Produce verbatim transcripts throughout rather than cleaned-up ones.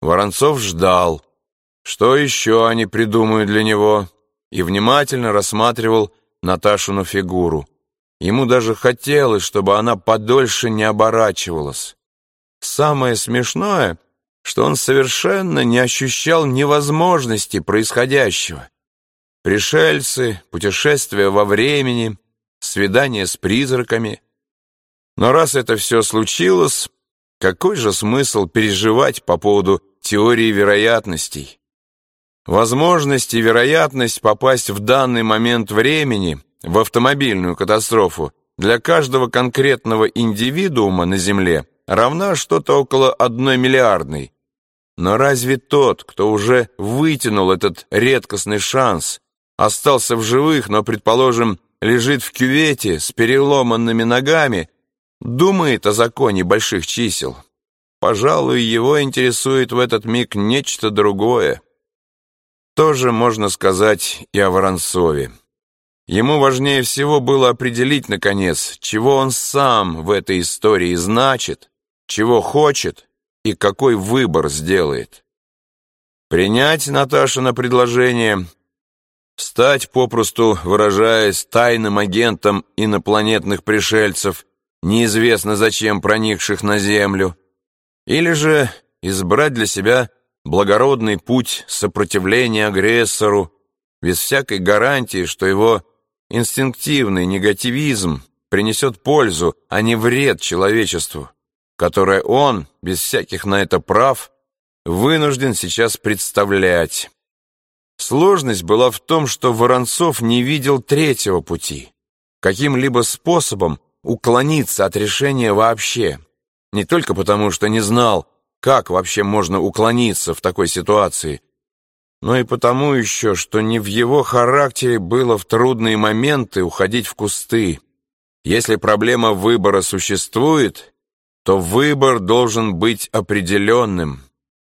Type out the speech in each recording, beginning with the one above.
Воронцов ждал, что еще они придумают для него, и внимательно рассматривал Наташину фигуру. Ему даже хотелось, чтобы она подольше не оборачивалась. Самое смешное, что он совершенно не ощущал невозможности происходящего. Пришельцы, путешествия во времени, свидания с призраками. Но раз это все случилось, какой же смысл переживать по поводу теории вероятностей? Возможность и вероятность попасть в данный момент времени в автомобильную катастрофу для каждого конкретного индивидуума на Земле равна что-то около одной миллиардной. Но разве тот, кто уже вытянул этот редкостный шанс, остался в живых, но, предположим, лежит в кювете с переломанными ногами, думает о законе больших чисел? Пожалуй, его интересует в этот миг нечто другое. Тоже можно сказать и о Воронцове. Ему важнее всего было определить, наконец, чего он сам в этой истории значит, чего хочет и какой выбор сделает. Принять Наташино предложение, стать, попросту выражаясь, тайным агентом инопланетных пришельцев, неизвестно зачем проникших на Землю, или же избрать для себя благородный путь сопротивления агрессору, без всякой гарантии, что его инстинктивный негативизм принесет пользу, а не вред человечеству, которое он, без всяких на это прав, вынужден сейчас представлять. Сложность была в том, что Воронцов не видел третьего пути, каким-либо способом уклониться от решения вообще, не только потому, что не знал, как вообще можно уклониться в такой ситуации, но и потому еще, что не в его характере было в трудные моменты уходить в кусты. Если проблема выбора существует, то выбор должен быть определенным.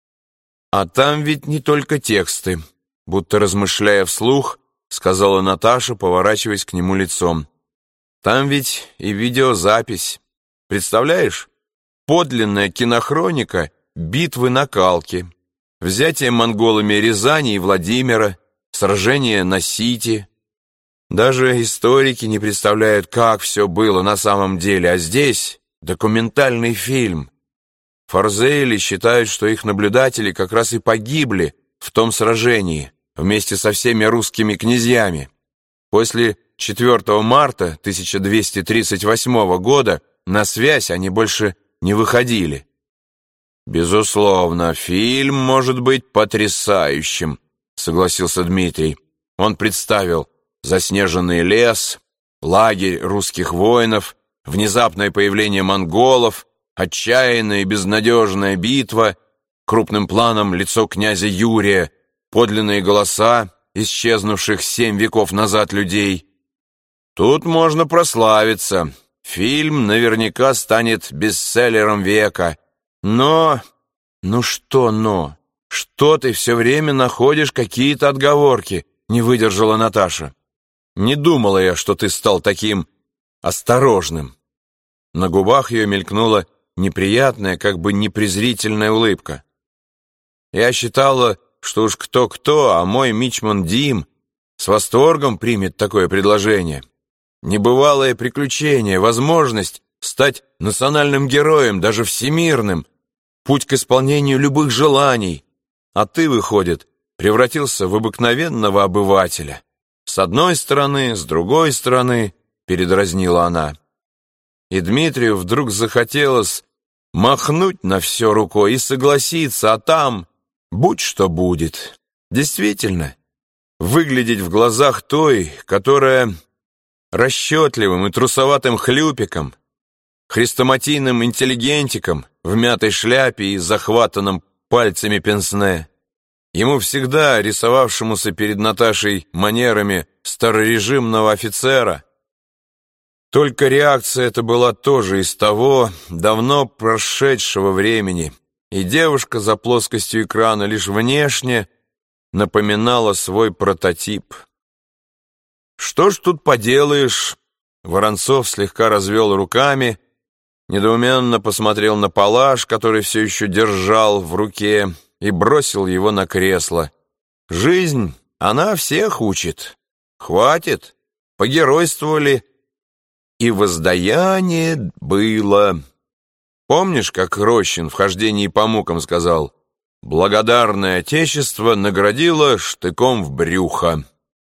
А там ведь не только тексты, будто размышляя вслух, сказала Наташа, поворачиваясь к нему лицом. Там ведь и видеозапись. Представляешь? Подлинная кинохроника битвы на Калке, взятие монголами Рязани и Владимира, сражение на Сити. Даже историки не представляют, как все было на самом деле, а здесь документальный фильм. Фарзели считают, что их наблюдатели как раз и погибли в том сражении вместе со всеми русскими князьями. После четвёртого марта тысяча двести тридцать восьмого года на связь они больше не выходили. «Безусловно, фильм может быть потрясающим», — согласился Дмитрий. Он представил заснеженный лес, лагерь русских воинов, внезапное появление монголов, отчаянная и безнадежная битва, крупным планом лицо князя Юрия, подлинные голоса исчезнувших семь веков назад людей. Тут можно прославиться. Фильм наверняка станет бестселлером века. Но... Ну что «но»? Что ты все время находишь какие-то отговорки? Не выдержала Наташа. Не думала я, что ты стал таким осторожным. На губах ее мелькнула неприятная, как бы непрезрительная улыбка. Я считала, что уж кто-кто, а мой мичман Дим с восторгом примет такое предложение. Небывалое приключение, возможность стать национальным героем, даже всемирным, путь к исполнению любых желаний. А ты, выходит, превратился в обыкновенного обывателя. С одной стороны, с другой стороны, передразнила она. И Дмитрию вдруг захотелось махнуть на все рукой и согласиться, а там будь что будет. Действительно, выглядеть в глазах той, которая расчетливым и трусоватым хлюпиком, хрестоматийным интеллигентиком в мятой шляпе и захватанном пальцами пенсне, ему всегда рисовавшемуся перед Наташей манерами старорежимного офицера. Только реакция эта была тоже из того давно прошедшего времени, и девушка за плоскостью экрана лишь внешне напоминала свой прототип. «Что ж тут поделаешь?» Воронцов слегка развел руками, недоуменно посмотрел на палаш, который все еще держал в руке, и бросил его на кресло. Жизнь, она всех учит. Хватит, погеройствовали, и воздаяние было. Помнишь, как Рощин в «Хождении по мукам» сказал: «Благодарное отечество наградило штыком в брюхо».